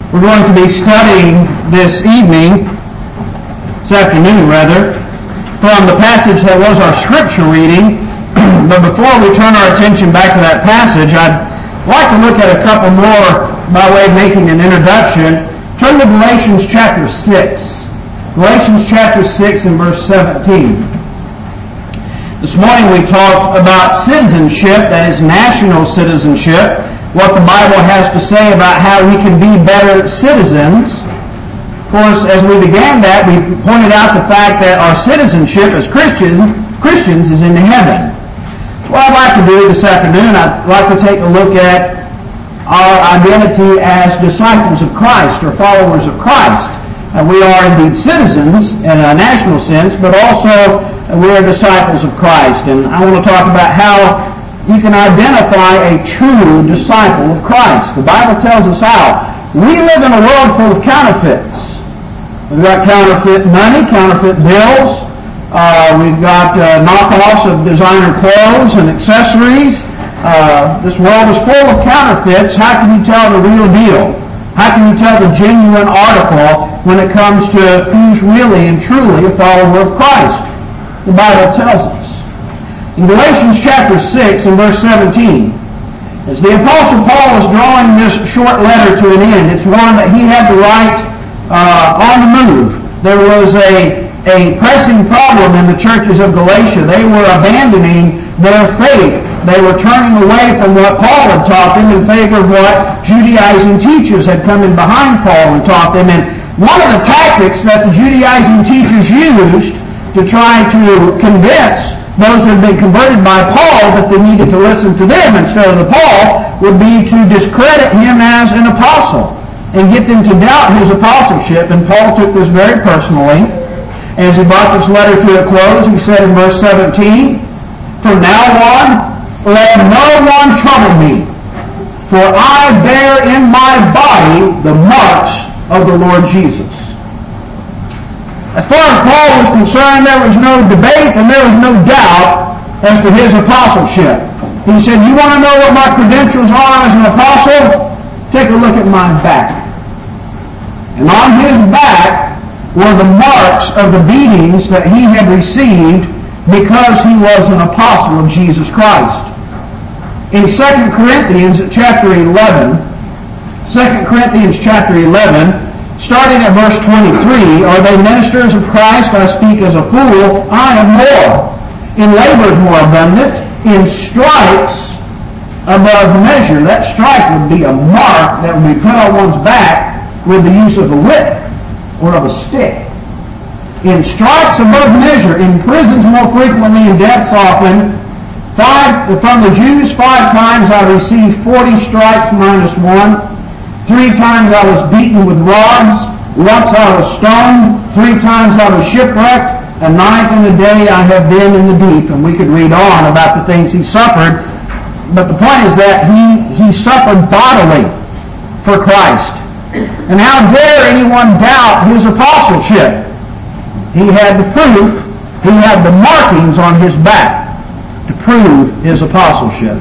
We're going to be studying this afternoon, from the passage that was our scripture reading. But before we turn our attention back to that passage, I'd like to look at a couple more by way of making an introduction. Turn to Galatians chapter 6. Galatians chapter 6 and verse 17. This morning we talked about citizenship, that is national citizenship, what the Bible has to say about how we can be better citizens. Of course, as we began that, we pointed out the fact that our citizenship as Christians is in heaven. What I'd like to do this afternoon, I'd like to take a look at our identity as disciples of Christ or followers of Christ. And we are indeed citizens in a national sense, but also we are disciples of Christ. And I want to talk about how you can identify a true disciple of Christ. The Bible tells us how. We live in a world full of counterfeits. We've got counterfeit money, counterfeit bills. We've got knockoffs of designer clothes and accessories. This world is full of counterfeits. How can you tell the real deal? How can you tell the genuine article when it comes to who's really and truly a follower of Christ? The Bible tells us. In Galatians chapter 6 and verse 17, as the Apostle Paul is drawing this short letter to an end, it's one that he had to write on the move. There was a pressing problem in the churches of Galatia. They were abandoning their faith. They were turning away from what Paul had taught them in favor of what Judaizing teachers had come in behind Paul and taught them. And one of the tactics that the Judaizing teachers used to try to convince those who had been converted by Paul that they needed to listen to them instead of the Paul would be to discredit him as an apostle and get them to doubt his apostleship. And Paul took this very personally. As he brought this letter to a close, he said in verse 17, "From now on, let no one trouble me, for I bear in my body the marks of the Lord Jesus." As far as Paul was concerned, there was no debate and there was no doubt as to his apostleship. He said, "You want to know what my credentials are as an apostle? Take a look at my back." And on his back were the marks of the beatings that he had received because he was an apostle of Jesus Christ. In 2 Corinthians chapter 11, 2 Corinthians chapter 11, starting at verse 23, "Are they ministers of Christ? I speak as a fool. I am more. In labors more abundant. In stripes above measure." That stripe would be a mark that would be put on one's back with the use of a whip or of a stick. "In stripes above measure. In prisons more frequently. In deaths often. From the Jews 5 times I received 40 stripes minus 1. 3 times I was beaten with rods. Once I was stoned. 3 times I was shipwrecked. A night and a day I have been in the deep." And we could read on about the things he suffered. But the point is that he suffered bodily for Christ. And how dare anyone doubt his apostleship? He had the proof. He had the markings on his back to prove his apostleship.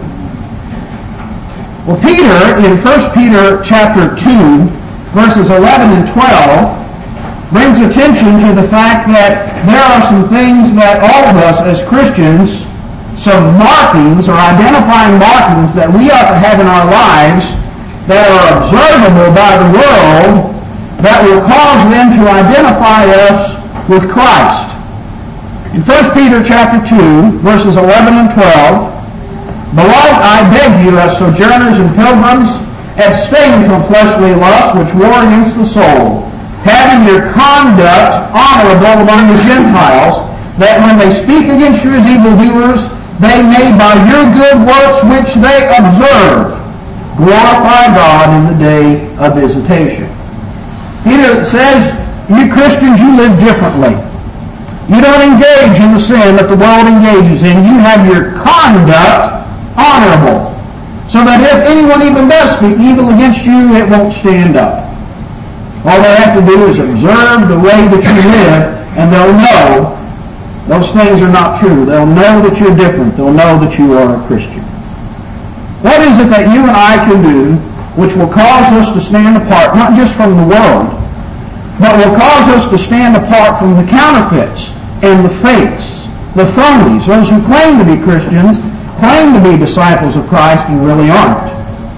Well, Peter, in 1 Peter chapter 2, verses 11 and 12, brings attention to the fact that there are some things that all of us as Christians, some markings or identifying markings that we ought to have in our lives that are observable by the world that will cause them to identify us with Christ. In 1 Peter chapter 2, verses 11 and 12, "Beloved, I beg you, as sojourners and pilgrims, abstain from fleshly lusts which war against the soul, having your conduct honorable among the Gentiles, that when they speak against you as evildoers, they may by your good works which they observe glorify God in the day of visitation." Peter says, you Christians, you live differently. You don't engage in the sin that the world engages in. You have your conduct honorable, so that if anyone even does speak evil against you, it won't stand up. All they have to do is observe the way that you live, and they'll know those things are not true. They'll know that you're different. They'll know that you are a Christian. What is it that you and I can do which will cause us to stand apart, not just from the world, but will cause us to stand apart from the counterfeits and the fakes, the phonies, those who claim to be Christians, claim to be disciples of Christ and really aren't.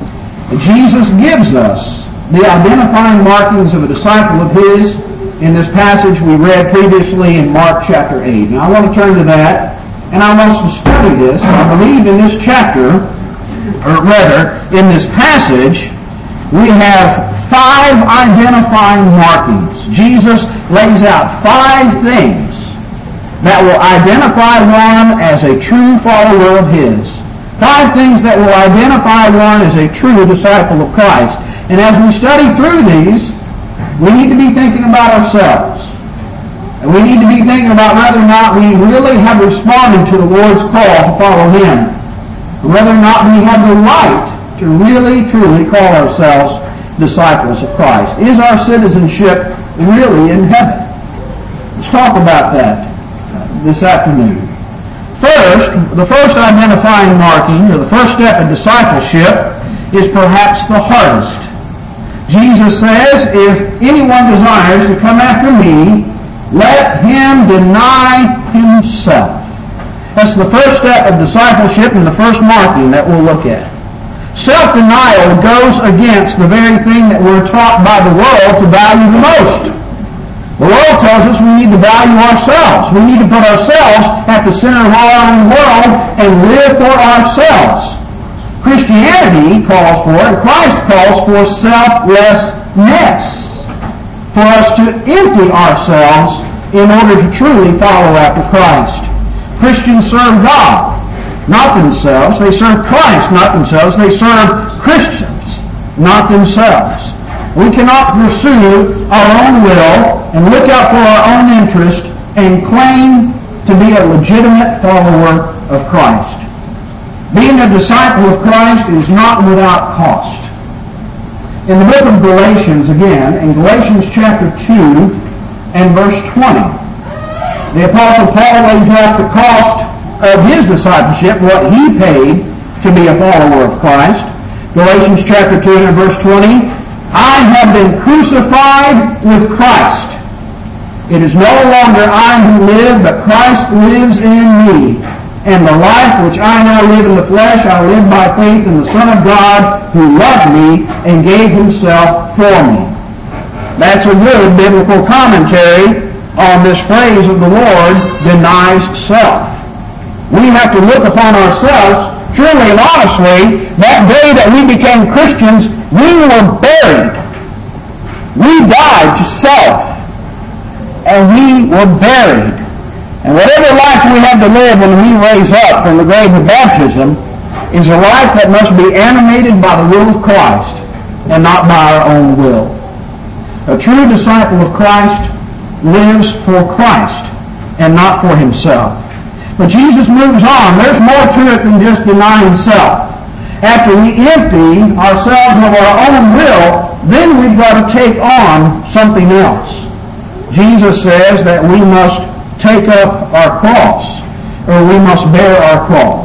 Jesus gives us the identifying markings of a disciple of His in this passage we read previously in Mark chapter 8. Now I want to turn to that, and I want us to study this. I believe in this chapter, or rather, in this passage, we have 5 identifying markings. Jesus lays out 5 things that will identify one as a true follower of His. 5 things that will identify one as a true disciple of Christ. And as we study through these, we need to be thinking about ourselves. And we need to be thinking about whether or not we really have responded to the Lord's call to follow Him. And whether or not we have the right to really, truly call ourselves disciples of Christ. Is our citizenship really in heaven? Let's talk about that this afternoon. First, the first identifying marking, or the first step in discipleship, is perhaps the hardest. Jesus says, if anyone desires to come after me, let him deny himself. That's the first step of discipleship and the first marking that we'll look at. Self-denial goes against the very thing that we're taught by the world to value the most. The world tells us we need to value ourselves. We need to put ourselves at the center of our own world and live for ourselves. Christianity calls for, and Christ calls for, selflessness. For us to empty ourselves in order to truly follow after Christ. Christians serve God, not themselves. They serve Christ, not themselves. They serve Christians, not themselves. We cannot pursue our own will and look out for our own interest and claim to be a legitimate follower of Christ. Being a disciple of Christ is not without cost. In the book of Galatians, again, in Galatians chapter 2 and verse 20, the Apostle Paul lays out the cost of his discipleship, what he paid to be a follower of Christ. Galatians chapter 2 and verse 20, I have been crucified with Christ. It is no longer I who live, but Christ lives in me. And the life which I now live in the flesh, I live by faith in the Son of God, who loved me and gave Himself for me. That's a good biblical commentary on this phrase of the Lord, denies self. We have to look upon ourselves truly and honestly. That day that we became Christians, we were buried. We died to self. And we were buried. And whatever life we have to live when we raise up from the grave of baptism is a life that must be animated by the will of Christ and not by our own will. A true disciple of Christ lives for Christ and not for himself. But Jesus moves on. There's more to it than just denying self. After we empty ourselves of our own will, then we've got to take on something else. Jesus says that we must take up our cross, or we must bear our cross.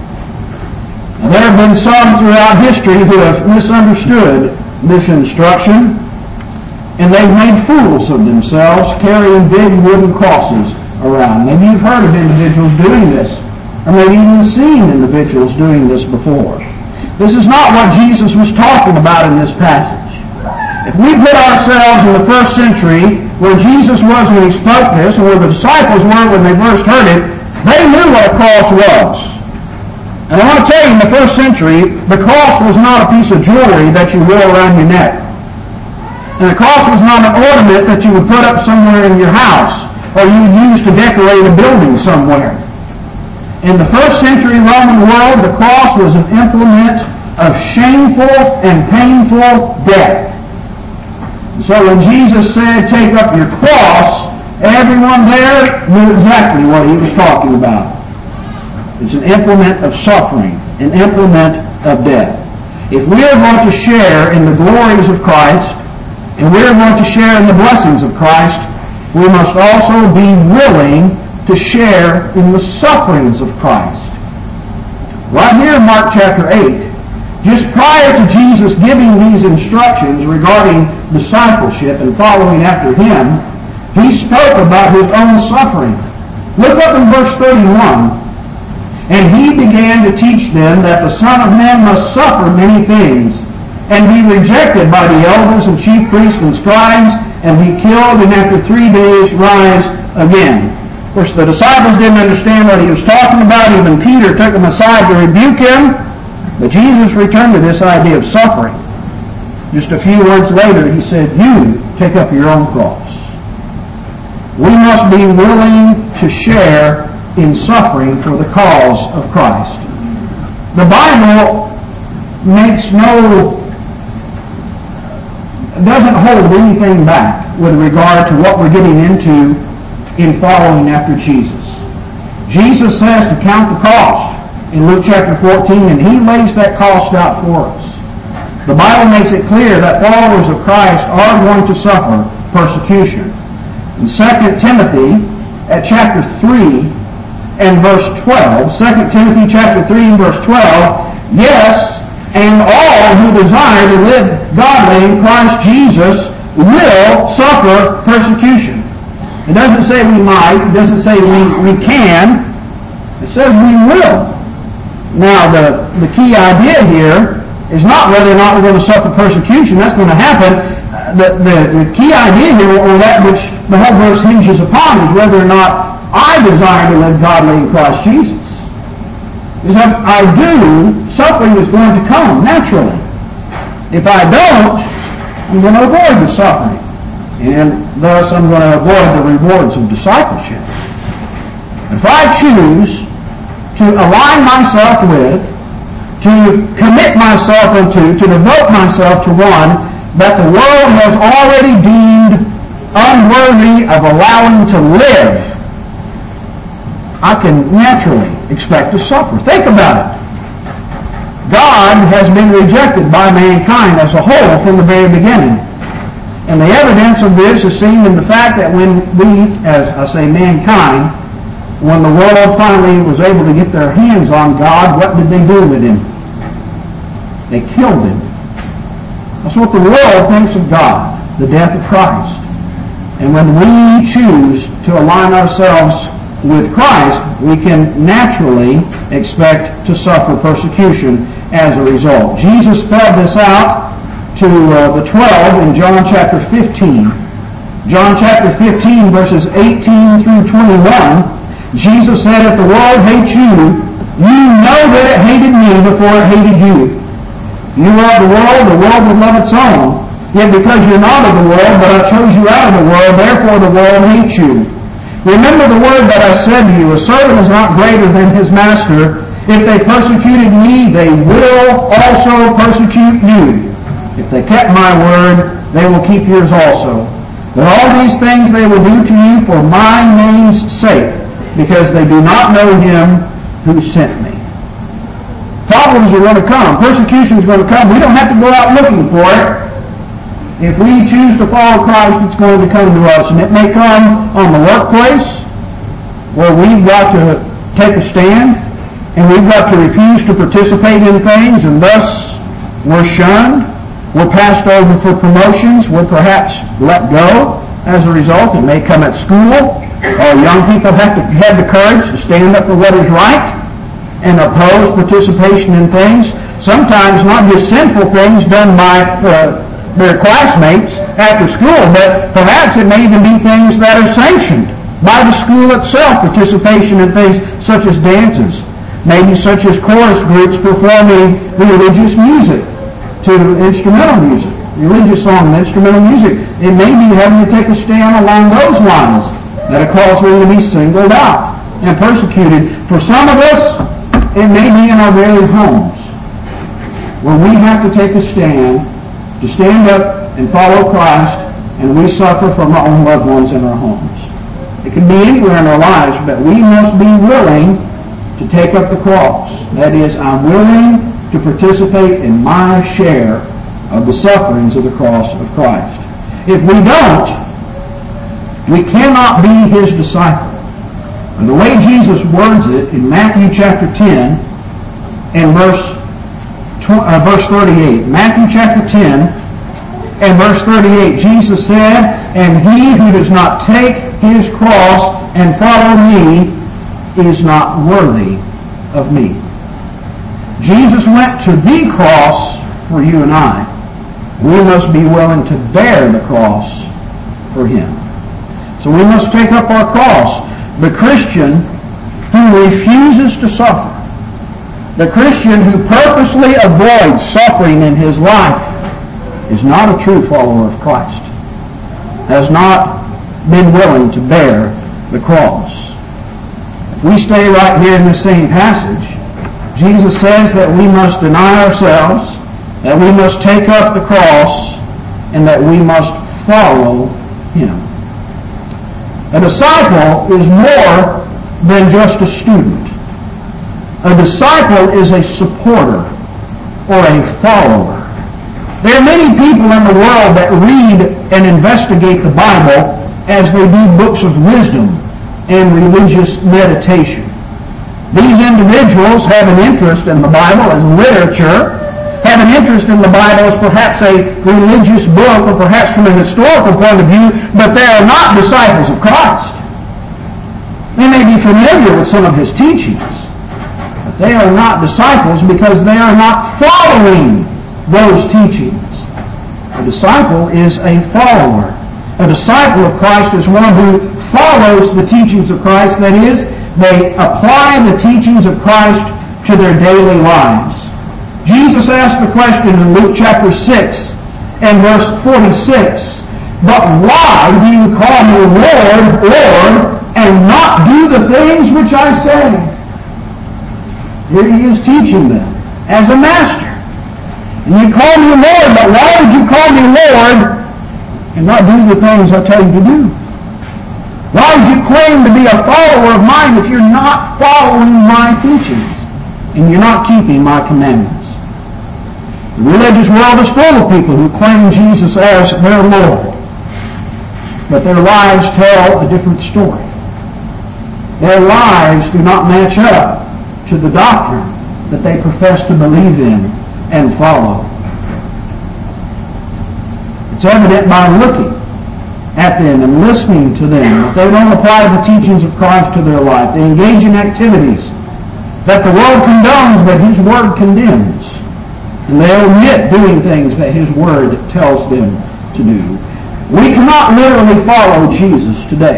Now, there have been some throughout history who have misunderstood this instruction, and they've made fools of themselves carrying big wooden crosses around. Maybe you've heard of individuals doing this, or maybe even seen individuals doing this before. This is not what Jesus was talking about in this passage. If we put ourselves in the first century, where Jesus was when He spoke this, and where the disciples were when they first heard it, they knew what a cross was. And I want to tell you, in the first century, the cross was not a piece of jewelry that you wore around your neck. And the cross was not an ornament that you would put up somewhere in your house, or you would use to decorate a building somewhere. In the first century Roman world, the cross was an implement of shameful and painful death. So when Jesus said, take up your cross, everyone there knew exactly what He was talking about. It's an implement of suffering, an implement of death. If we are going to share in the glories of Christ, and we are going to share in the blessings of Christ, we must also be willing to share in the sufferings of Christ. Right here in Mark chapter 8, Just prior to Jesus giving these instructions regarding discipleship and following after Him, He spoke about His own suffering. Look up in verse 31. And He began to teach them that the Son of Man must suffer many things, and be rejected by the elders and chief priests and scribes, and be killed, and after 3 days rise again. Of course, the disciples didn't understand what He was talking about. Even Peter took Him aside to rebuke Him. But Jesus returned to this idea of suffering. Just a few words later, He said, "You take up your own cross." We must be willing to share in suffering for the cause of Christ. The Bible doesn't hold anything back with regard to what we're getting into in following after Jesus. Jesus says to count the cost in Luke chapter 14, and He lays that cost out for us. The Bible makes it clear that followers of Christ are going to suffer persecution. In 2 Timothy at chapter 3 and verse 12, 2 Timothy chapter 3 and verse 12, yes, and all who desire to live godly in Christ Jesus will suffer persecution. It doesn't say we might, it doesn't say we can, it says we will. Now, the key idea here is not whether or not we're going to suffer persecution. That's going to happen. The key idea here, or that which the whole verse hinges upon, is whether or not I desire to live godly in Christ Jesus. Because if I do, suffering is going to come naturally. If I don't, I'm going to avoid the suffering. And thus I'm going to avoid the rewards of discipleship. If I choose to align myself with, to commit myself into, to devote myself to one that the world has already deemed unworthy of allowing to live, I can naturally expect to suffer. Think about it. God has been rejected by mankind as a whole from the very beginning. And the evidence of this is seen in the fact that when we, as I say mankind, when the world finally was able to get their hands on God, what did they do with Him? They killed Him. That's what the world thinks of God, the death of Christ. And when we choose to align ourselves with Christ, we can naturally expect to suffer persecution as a result. Jesus spelled this out to the 12 in John chapter 15. John chapter 15, verses 18 through 21, Jesus said, "If the world hates you, you know that it hated me before it hated you. You are of the world would love its own. Yet because you're not of the world, but I chose you out of the world, therefore the world hates you. Remember the word that I said to you, a servant is not greater than his master. If they persecuted me, they will also persecute you. If they kept my word, they will keep yours also. But all these things they will do to you for my name's sake, because they do not know Him who sent me." Problems are going to come. Persecution is going to come. We don't have to go out looking for it. If we choose to follow Christ, it's going to come to us. And it may come on the workplace, where we've got to take a stand, and we've got to refuse to participate in things, and thus we're shunned. We're passed over for promotions. We're perhaps let go as a result. It may come at school. Young people have to have the courage to stand up for what is right and oppose participation in things. Sometimes not just sinful things done by their classmates after school, but perhaps it may even be things that are sanctioned by the school itself. Participation in things such as dances, maybe such as chorus groups performing religious music to instrumental music, religious song and instrumental music. It may be having to take a stand along those lines that cause them to be singled out and persecuted. For some of us, it may be in our very homes, where we have to take a stand to stand up and follow Christ, and we suffer from our own loved ones in our homes. It can be anywhere in our lives, but we must be willing to take up the cross. That is, I'm willing to participate in my share of the sufferings of the cross of Christ. If we don't, we cannot be His disciple. And the way Jesus words it in Matthew chapter 10 and verse verse 38. Matthew chapter 10 and verse 38. Jesus said, "And he who does not take his cross and follow me is not worthy of me." Jesus went to the cross for you and I. We must be willing to bear the cross for him. So we must take up our cross. The Christian who refuses to suffer, the Christian who purposely avoids suffering in his life, is not a true follower of Christ, has not been willing to bear the cross. If we stay right here in the same passage, Jesus says that we must deny ourselves, that we must take up the cross, and that we must follow him. A disciple is more than just a student. A disciple is a supporter or a follower. There are many people in the world that read and investigate the Bible as they do books of wisdom and religious meditation. These individuals have an interest in the Bible as literature, have an interest in the Bible as perhaps a religious book or perhaps from a historical point of view, but they are not disciples of Christ. They may be familiar with some of his teachings, but they are not disciples because they are not following those teachings. A disciple is a follower. A disciple of Christ is one who follows the teachings of Christ. That is, they apply the teachings of Christ to their daily lives. Jesus asked the question in Luke chapter 6 and verse 46, "But why do you call me Lord, Lord, and not do the things which I say?" Here he is teaching them as a master. "And you call me Lord, but why would you call me Lord and not do the things I tell you to do? Why would you claim to be a follower of mine if you're not following my teachings and you're not keeping my commandments?" The religious world is full of people who claim Jesus as their Lord, but their lives tell a different story. Their lives do not match up to the doctrine that they profess to believe in and follow. It's evident by looking at them and listening to them that they don't apply the teachings of Christ to their life. They engage in activities that the world condones, but his word condemns. And they omit doing things that his word tells them to do. We cannot literally follow Jesus today.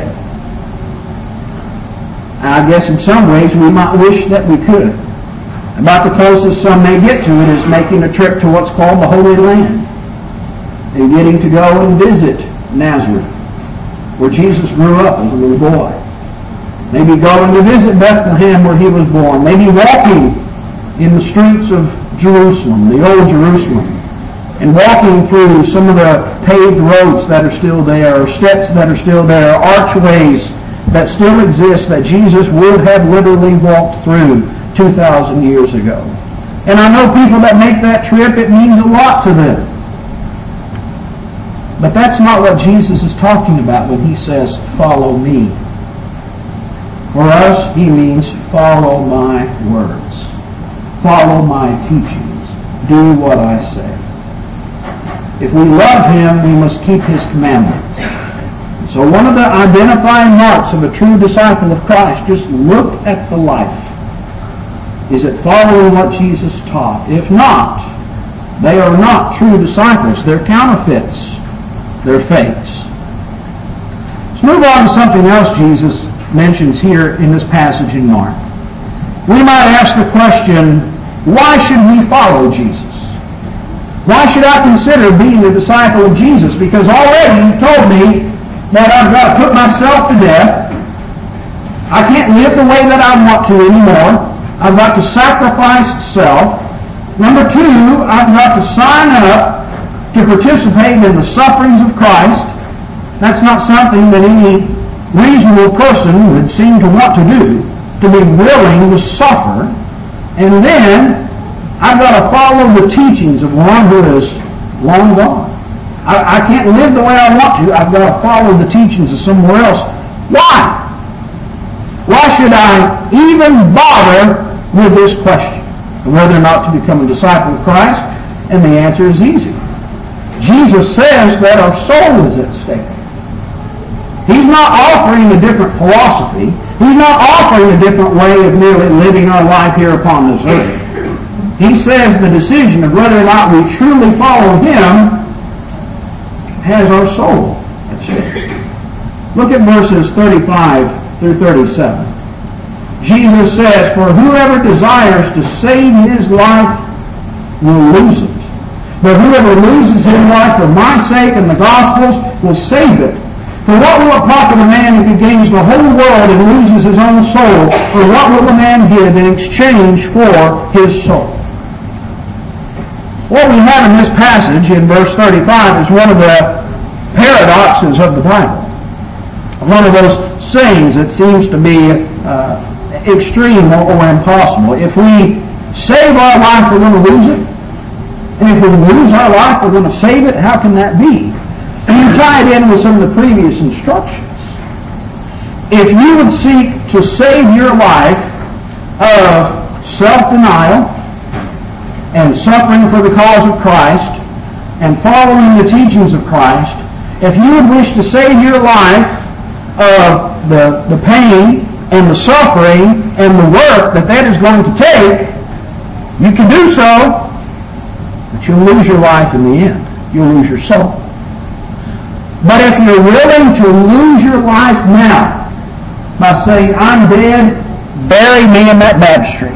I guess in some ways we might wish that we could. About the closest some may get to it is making a trip to what's called the Holy Land and getting to go and visit Nazareth, where Jesus grew up as a little boy. Maybe going to visit Bethlehem, where he was born. Maybe walking in the streets of Jerusalem, the old Jerusalem, and walking through some of the paved roads that are still there, or steps that are still there, archways that still exist that Jesus would have literally walked through 2,000 years ago. And I know people that make that trip, it means a lot to them. But that's not what Jesus is talking about when he says, "Follow me." For us, he means, follow my words. Follow my teachings. Do what I say. If we love him, we must keep his commandments. So one of the identifying marks of a true disciple of Christ, just look at the life. Is it following what Jesus taught? If not, they are not true disciples. They're counterfeits. They're fakes. Let's move on to something else Jesus mentions here in this passage in Mark. We might ask the question, why should we follow Jesus? Why should I consider being a disciple of Jesus? Because already you told me that I've got to put myself to death. I can't live the way that I want to anymore. I've got to sacrifice self. Number two, I've got to sign up to participate in the sufferings of Christ. That's not something that any reasonable person would seem to want to do, to be willing to suffer. And then I've got to follow the teachings of one who is long gone. I can't live the way I want to. I've got to follow the teachings of somewhere else. Why? Why should I even bother with this question? whether or not to become a disciple of Christ? And the answer is easy. Jesus says that our soul is at stake. He's not offering a different philosophy. He's not offering a different way of merely living our life here upon this earth. He says the decision of whether or not we truly follow Him has our soul at stake. Look at verses 35 through 37. Jesus says, "For whoever desires to save his life will lose it. But whoever loses his life for my sake and the gospel's will save it. For what will it profit a man if he gains the whole world and loses his own soul? Or what will a man give in exchange for his soul?" What we have in this passage in verse 35 is one of the paradoxes of the Bible. One of those sayings that seems to be extreme or impossible. If we save our life, we're going to lose it. And if we lose our life, we're going to save it. How can that be? And you tie it in with some of the previous instructions. If you would seek to save your life of self-denial and suffering for the cause of Christ and following the teachings of Christ, if you would wish to save your life of the pain and the suffering and the work that is going to take, you can do so, but you'll lose your life in the end. You'll lose your soul. But if you're willing to lose your life now by saying, "I'm dead, bury me in that baptistry,"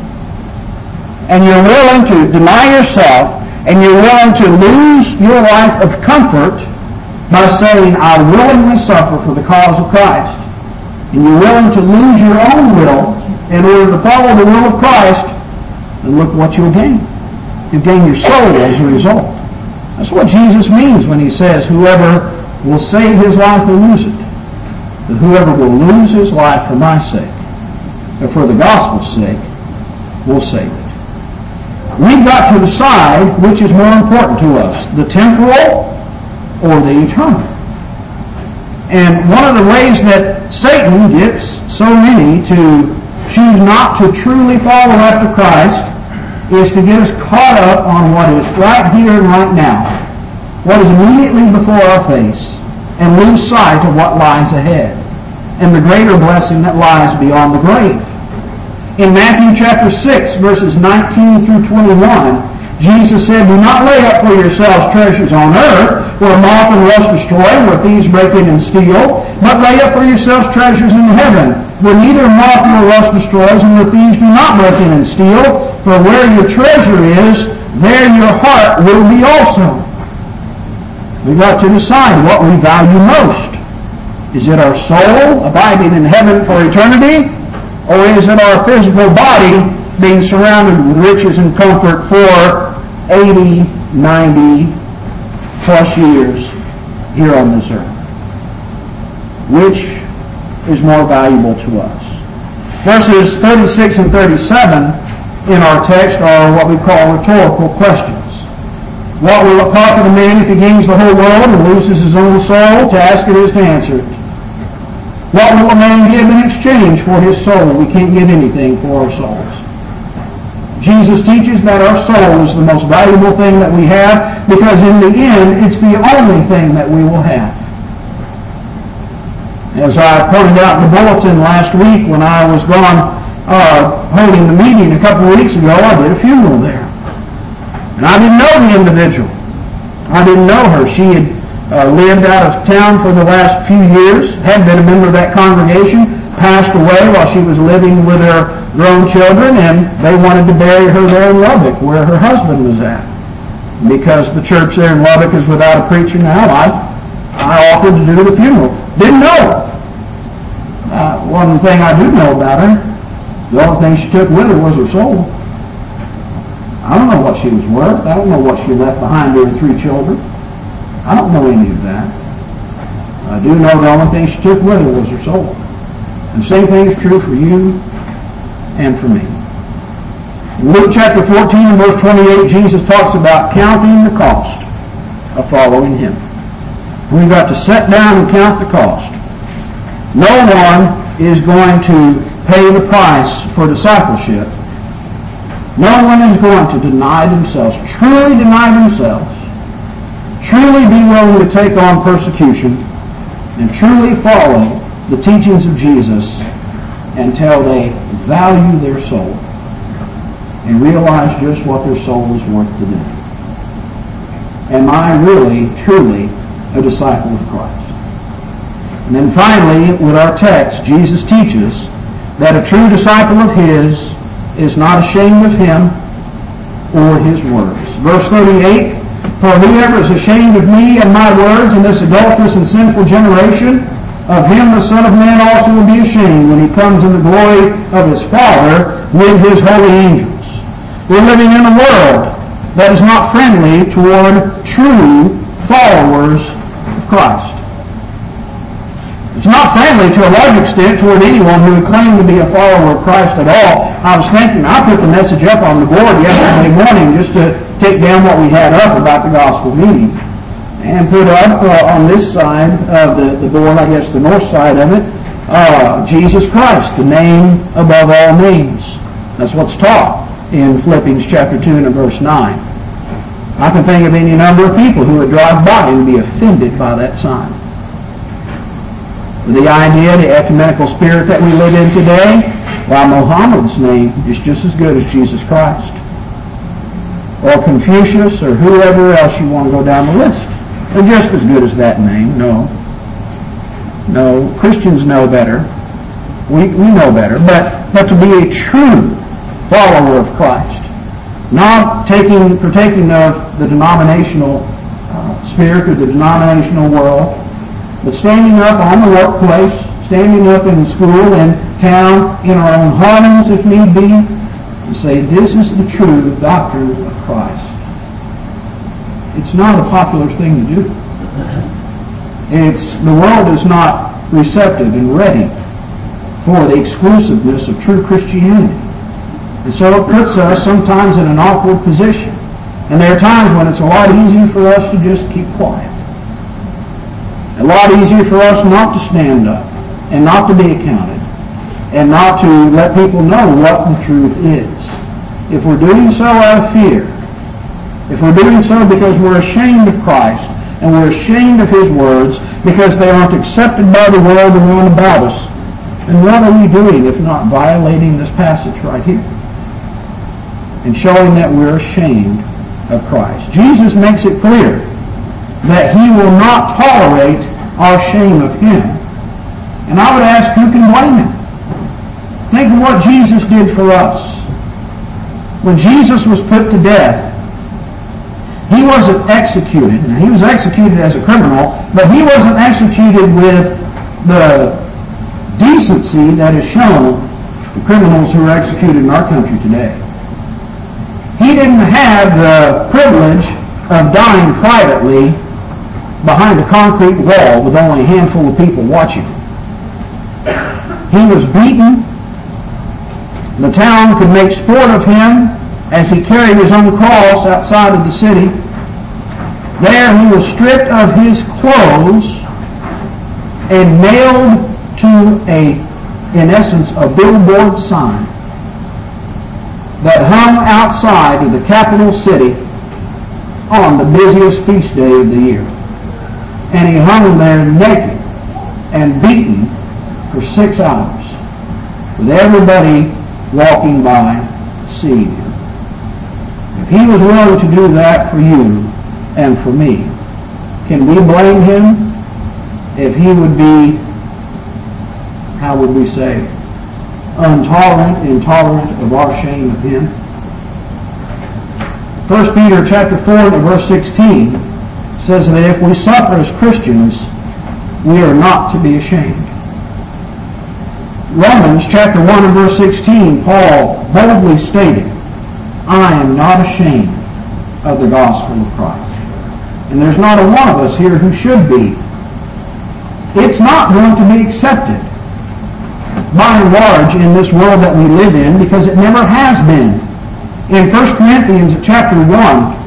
and you're willing to deny yourself, and you're willing to lose your life of comfort by saying, "I willingly suffer for the cause of Christ," and you're willing to lose your own will in order to follow the will of Christ, then look what you'll gain. You'll gain your soul as a result. That's what Jesus means when He says, "Whoever will save his life will lose it. But whoever will lose his life for my sake, or for the gospel's sake, will save it." We've got to decide which is more important to us, the temporal or the eternal. And one of the ways that Satan gets so many to choose not to truly follow after Christ is to get us caught up on what is right here and right now, what is immediately before our face, and lose sight of what lies ahead and the greater blessing that lies beyond the grave. In Matthew chapter 6, verses 19 through 21, Jesus said, "Do not lay up for yourselves treasures on earth, where moth and rust destroy, where thieves break in and steal, but lay up for yourselves treasures in heaven, where neither moth nor rust destroys, and where thieves do not break in and steal. For where your treasure is, there your heart will be also." We've got to decide what we value most. Is it our soul abiding in heaven for eternity? Or is it our physical body being surrounded with riches and comfort for 80, 90 plus years here on this earth? Which is more valuable to us? Verses 36 and 37 in our text are what we call rhetorical questions. What will it profit a man if he gains the whole world and loses his own soul? To ask it is to answer it. What will a man give in exchange for his soul? We can't give anything for our souls. Jesus teaches that our soul is the most valuable thing that we have, because in the end, it's the only thing that we will have. As I pointed out in the bulletin last week when I was gone holding the meeting a couple of weeks ago, I did a funeral there. And I didn't know the individual. I didn't know her. She had lived out of town for the last few years, had been a member of that congregation, passed away while she was living with her grown children, and they wanted to bury her there in Lubbock, where her husband was at. Because the church there in Lubbock is without a preacher now, I offered to do the funeral. Didn't know her. One thing I do know about her, the only thing she took with her was her soul. I don't know what she was worth. I don't know what she left behind her 3 children. I don't know any of that. I do know the only thing she took with her was her soul. And the same thing is true for you and for me. In Luke chapter 14 and verse 28, Jesus talks about counting the cost of following Him. We've got to sit down and count the cost. No one is going to pay the price for discipleship No one is going to deny themselves, truly deny themselves, truly be willing to take on persecution, and truly follow the teachings of Jesus until they value their soul and realize just what their soul is worth to them. Am I really, truly a disciple of Christ? And then finally, with our text, Jesus teaches that a true disciple of His is not ashamed of Him or His words. Verse 38, for whoever is ashamed of me and my words in this adulterous and sinful generation, of him the Son of Man also will be ashamed when He comes in the glory of His Father with His holy angels. We're living in a world that is not friendly toward true followers of Christ. It's not friendly to a large extent toward anyone who would claim to be a follower of Christ at all. I was thinking, I put the message up on the board yesterday morning just to take down what we had up about the gospel meeting, and put up on this side of the board, I guess the north side of it, Jesus Christ, the name above all names. That's what's taught in Philippians chapter 2 and verse 9. I can think of any number of people who would drive by and be offended by that sign. The idea, the ecumenical spirit that we live in today, why Muhammad's name is just as good as Jesus Christ. Or Confucius, or whoever else you want to go down the list. They're just as good as that name. No. Christians know better. We know better. But to be a true follower of Christ, not partaking of the denominational spirit or the denominational world, but standing up on the workplace, standing up in school, in town, in our own homes if need be, and say, this is the true doctrine of Christ. It's not a popular thing to do. The world is not receptive and ready for the exclusiveness of true Christianity. And so it puts us sometimes in an awkward position. And there are times when it's a lot easier for us to just keep quiet. A lot easier for us not to stand up and not to be accounted and not to let people know what the truth is. If we're doing so out of fear, if we're doing so because we're ashamed of Christ and we're ashamed of His words because they aren't accepted by the world around about us, then what are we doing if not violating this passage right here and showing that we're ashamed of Christ? Jesus makes it clear that He will not tolerate our shame of Him. And I would ask, who can blame Him? Think of what Jesus did for us. When Jesus was put to death, He wasn't executed. Now, He was executed as a criminal, but He wasn't executed with the decency that is shown to criminals who are executed in our country today. He didn't have the privilege of dying privately behind a concrete wall with only a handful of people watching. He was beaten. The town could make sport of Him as He carried His own cross outside of the city. There He was stripped of His clothes and nailed to in essence, a billboard sign that hung outside of the capital city on the busiest feast day of the year. And He hung there naked and beaten for 6 hours, with everybody walking by seeing Him. If He was willing to do that for you and for me, can we blame Him if He would be, how would we say, intolerant of our shame of Him? 1 Peter chapter 4 and verse 16 says that if we suffer as Christians, we are not to be ashamed. Romans chapter 1 and verse 16, Paul boldly stated, I am not ashamed of the gospel of Christ. And there's not a one of us here who should be. It's not going to be accepted by and large in this world that we live in because it never has been. In 1 Corinthians chapter 1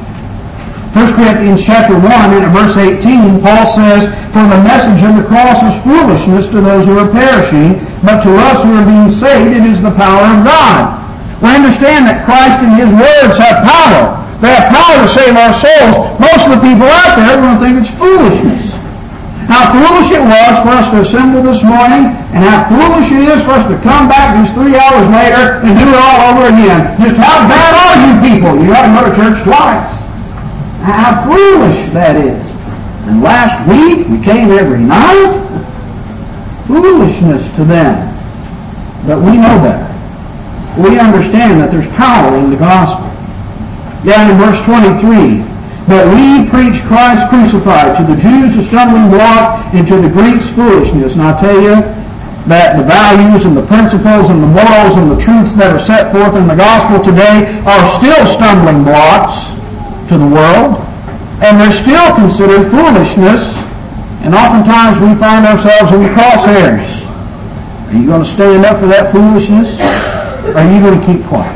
and verse 18, Paul says, for the message of the cross is foolishness to those who are perishing, but to us who are being saved it is the power of God. We understand that Christ and His words have power. They have power to save our souls. Most of the people out there are going to think it's foolishness. How foolish it was for us to assemble this morning, and how foolish it is for us to come back just 3 hours later and do it all over again. Just how bad are you people? You haven't go to church twice. How foolish that is. And last week we came every night. Foolishness to them. But we know better. We understand that there's power in the gospel. Down in verse 23, but we preach Christ crucified, to the Jews a stumbling block, and to the Greeks foolishness. And I tell you that the values and the principles and the morals and the truths that are set forth in the gospel today are still stumbling blocks to the world, and they're still considered foolishness, and oftentimes we find ourselves in the crosshairs. Are you going to stand up for that foolishness, or are you going to keep quiet?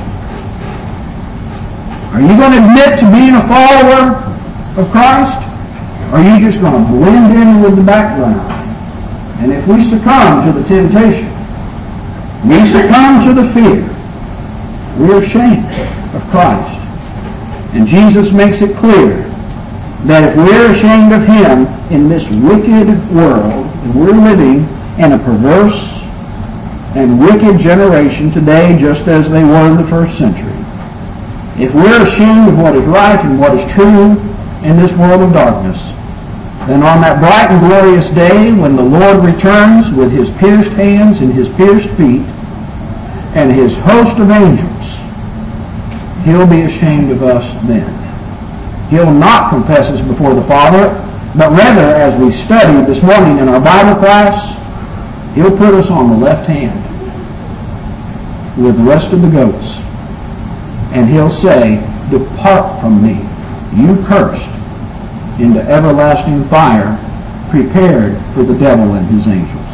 Are you going to admit to being a follower of Christ? Or are you just going to blend in with the background? And if we succumb to the temptation, we succumb to the fear, we're ashamed of Christ. And Jesus makes it clear that if we're ashamed of Him in this wicked world, and we're living in a perverse and wicked generation today just as they were in the first century, if we're ashamed of what is right and what is true in this world of darkness, then on that bright and glorious day when the Lord returns with His pierced hands and His pierced feet and His host of angels, He'll be ashamed of us then. He'll not confess us before the Father, but rather, as we studied this morning in our Bible class, He'll put us on the left hand with the rest of the goats. And He'll say, depart from me, you cursed, into everlasting fire prepared for the devil and his angels.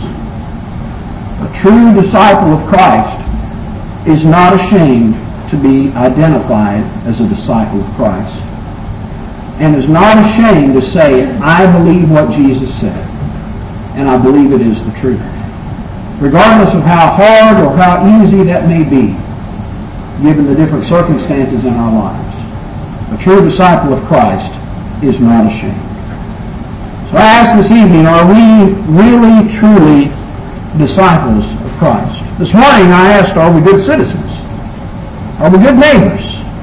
A true disciple of Christ is not ashamed to be identified as a disciple of Christ, and is not ashamed to say, I believe what Jesus said, and I believe it is the truth. Regardless of how hard or how easy that may be, given the different circumstances in our lives. A true disciple of Christ is not ashamed. So I ask this evening, are we really, truly disciples of Christ? This morning I asked, are we good citizens? Are we good neighbors?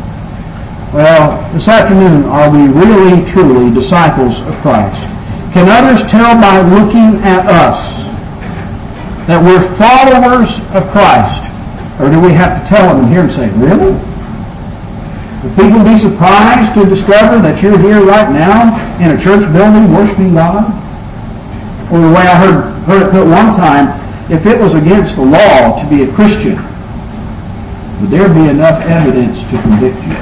Well, this afternoon, are we really, truly disciples of Christ? Can others tell by looking at us that we're followers of Christ? Or do we have to tell them here and say, really? Would people be surprised to discover that you're here right now in a church building worshiping God? Or the way I heard it put one time, if it was against the law to be a Christian, would there be enough evidence to convict you?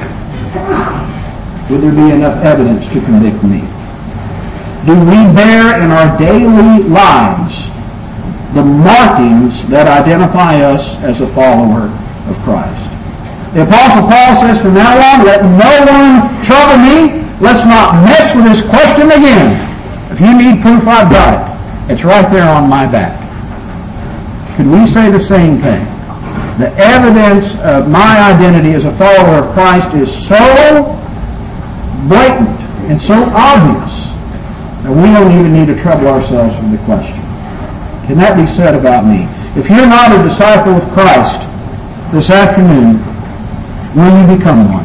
Would there be enough evidence to convict me? Do we bear in our daily lives the markings that identify us as a follower of Christ? The Apostle Paul says, from now on, let no one trouble me. Let's not mess with this question again. If you need proof, I've got it. It's right there on my back. Could we say the same thing? The evidence of my identity as a follower of Christ is so blatant and so obvious that we don't even need to trouble ourselves with the question. Can that be said about me? If you're not a disciple of Christ this afternoon, will you become one?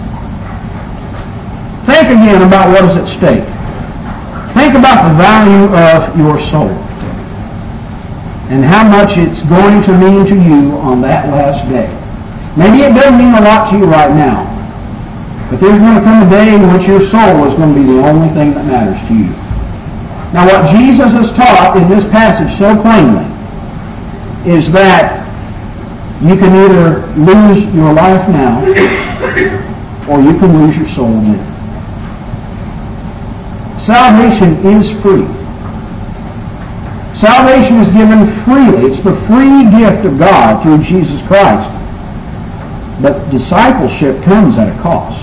Think again about what is at stake. Think about the value of your soul and how much it's going to mean to you on that last day. Maybe it doesn't mean a lot to you right now, but there's going to come a day in which your soul is going to be the only thing that matters to you. Now, what Jesus has taught in this passage so plainly is that you can either lose your life now or you can lose your soul then. Salvation is free. Salvation is given freely. It's the free gift of God through Jesus Christ. But discipleship comes at a cost.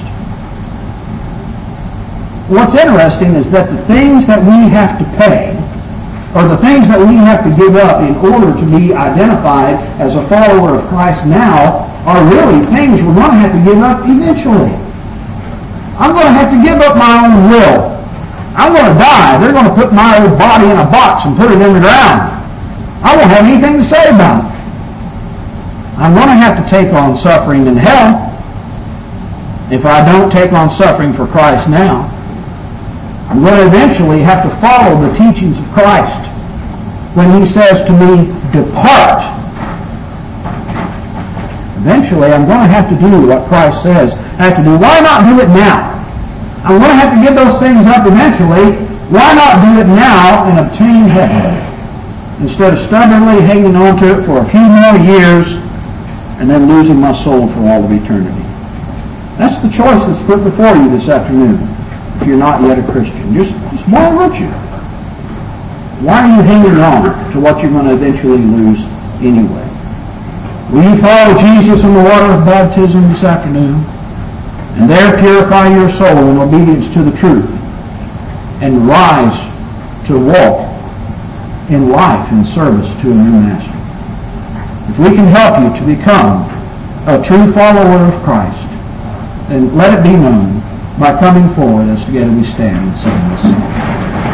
What's interesting is that the things that we have to pay, or the things that we have to give up in order to be identified as a follower of Christ now, are really things we're going to have to give up eventually. I'm going to have to give up my own will. I'm going to die. They're going to put my old body in a box and put it in the ground. I won't have anything to say about it. I'm going to have to take on suffering in hell if I don't take on suffering for Christ now. I'm going to eventually have to follow the teachings of Christ when He says to me, depart. Eventually, I'm going to have to do what Christ says I have to do. Why not do it now? I'm going to have to give those things up eventually. Why not do it now and obtain heaven instead of stubbornly hanging on to it for a few more years and then losing my soul for all of eternity? That's the choice that's put before you this afternoon if you're not yet a Christian. Just why aren't you? Why are you hanging on to what you're going to eventually lose anyway? Will you follow Jesus in the water of baptism this afternoon and there purify your soul in obedience to the truth and rise to walk in life and service to a new master? If we can help you to become a true follower of Christ, then let it be known by coming forward as together we stand and sing this song.